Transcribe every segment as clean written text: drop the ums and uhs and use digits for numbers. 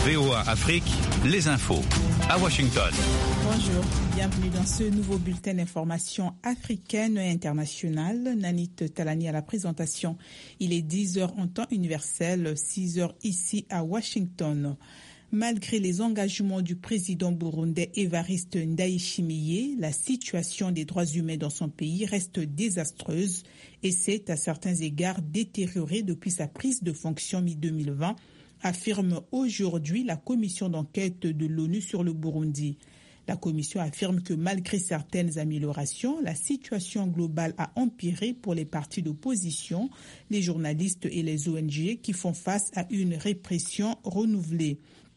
VOA Afrique, les infos. À Washington. Bonjour, bienvenue dans ce nouveau bulletin d'information africaine et internationale. Nanit Talani à la présentation. Il est 10h en temps universel, 6h ici à Washington. Malgré les engagements du président burundais Evariste Ndayishimiye, la situation des droits humains dans son pays reste désastreuse et s'est à certains égards détériorée depuis sa prise de fonction mi-2020, affirme aujourd'hui la commission d'enquête de l'ONU sur le Burundi. La commission affirme que malgré certaines améliorations, la situation globale a empiré pour les partis d'opposition, les journalistes et les ONG qui font face à une répression renouvelée.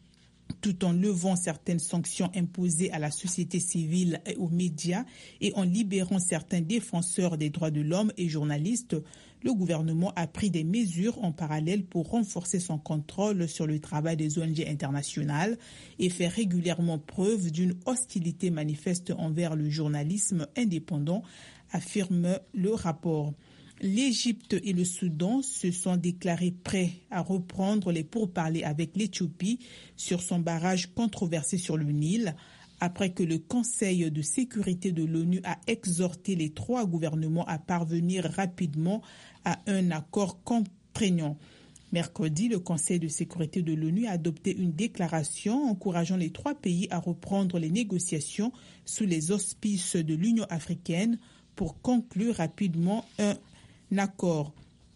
Tout en levant certaines sanctions imposées à la société civile et aux médias et en libérant certains défenseurs des droits de l'homme et journalistes, le gouvernement a pris des mesures en parallèle pour renforcer son contrôle sur le travail des ONG internationales et faire régulièrement preuve d'une hostilité manifeste envers le journalisme indépendant, affirme le rapport. L'Égypte et le Soudan se sont déclarés prêts à reprendre les pourparlers avec l'Éthiopie sur son barrage controversé sur le Nil, après que le Conseil de sécurité de l'ONU a exhorté les trois gouvernements à parvenir rapidement à un accord contraignant. Mercredi, le Conseil de sécurité de l'ONU a adopté une déclaration encourageant les trois pays à reprendre les négociations sous les auspices de l'Union africaine pour conclure rapidement un accord.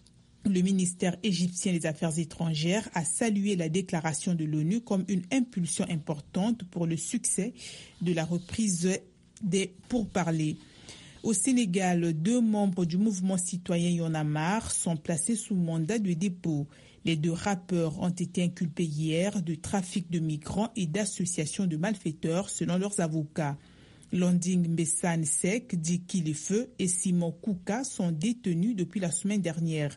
Le ministère égyptien des Affaires étrangères a salué la déclaration de l'ONU comme une impulsion importante pour le succès de la reprise des pourparlers. Au Sénégal, 2 membres du mouvement citoyen Y en a marre sont placés sous mandat de dépôt. Les 2 rappeurs ont été inculpés hier de trafic de migrants et d'association de malfaiteurs selon leurs avocats. Landing Mbessane Sek, dit Kilifeu, et Simon Kouka sont détenus depuis la semaine dernière.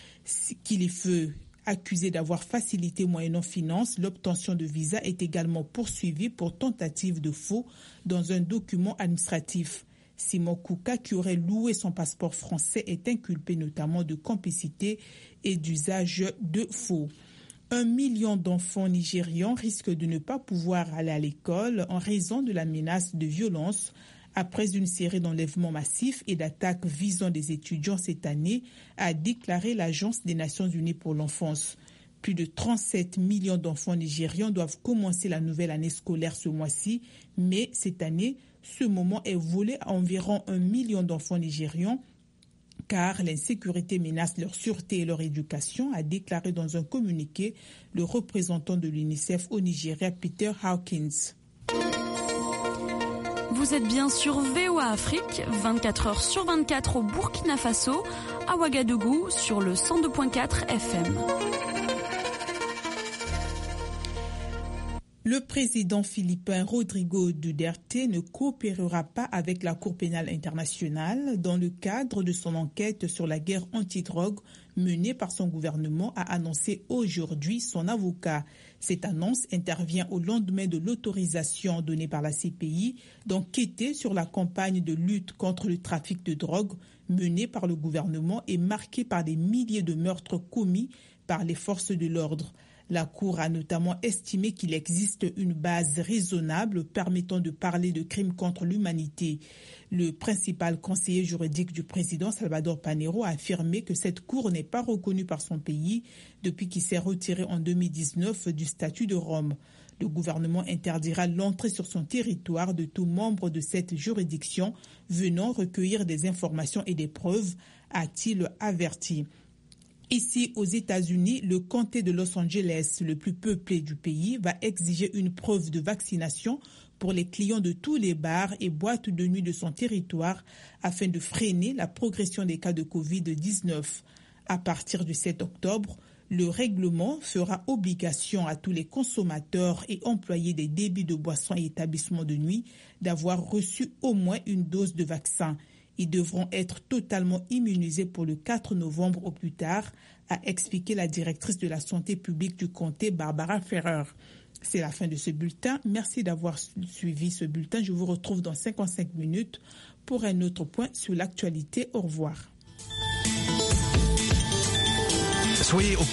Kilifeu, accusé d'avoir facilité moyennant finance l'obtention de visa, est également poursuivi pour tentative de faux dans un document administratif. Simon Kouka, qui aurait loué son passeport français, est inculpé notamment de complicité et d'usage de faux. 1 million d'enfants nigérians risquent de ne pas pouvoir aller à l'école en raison de la menace de violence après une série d'enlèvements massifs et d'attaques visant des étudiants cette année, a déclaré l'Agence des Nations Unies pour l'enfance. Plus de 37 millions d'enfants nigérians doivent commencer la nouvelle année scolaire ce mois-ci, mais cette année, ce moment est volé à environ 1 million d'enfants nigérians, car l'insécurité menace leur sûreté et leur éducation, a déclaré dans un communiqué le représentant de l'UNICEF au Nigeria, Peter Hawkins. Vous êtes bien sur VOA Afrique, 24 heures sur 24 au Burkina Faso, à Ouagadougou, sur le 102.4 FM. Le président philippin Rodrigo Duterte ne coopérera pas avec la Cour pénale internationale dans le cadre de son enquête sur la guerre antidrogue menée par son gouvernement, a annoncé aujourd'hui son avocat. Cette annonce intervient au lendemain de l'autorisation donnée par la CPI d'enquêter sur la campagne de lutte contre le trafic de drogue menée par le gouvernement et marquée par des milliers de meurtres commis par les forces de l'ordre. La Cour a notamment estimé qu'il existe une base raisonnable permettant de parler de crimes contre l'humanité. Le principal conseiller juridique du président Salvador Panero a affirmé que cette Cour n'est pas reconnue par son pays depuis qu'il s'est retiré en 2019 du statut de Rome. Le gouvernement interdira l'entrée sur son territoire de tout membre de cette juridiction venant recueillir des informations et des preuves, a-t-il averti. Ici, aux États-Unis, le comté de Los Angeles, le plus peuplé du pays, va exiger une preuve de vaccination pour les clients de tous les bars et boîtes de nuit de son territoire afin de freiner la progression des cas de Covid-19. À partir du 7 octobre, le règlement fera obligation à tous les consommateurs et employés des débits de boissons et établissements de nuit d'avoir reçu au moins une dose de vaccin. Ils devront être totalement immunisés pour le 4 novembre au plus tard, a expliqué la directrice de la santé publique du comté, Barbara Ferrer. C'est la fin de ce bulletin. Merci d'avoir suivi ce bulletin. Je vous retrouve dans 55 minutes pour un autre point sur l'actualité. Au revoir. Soyez au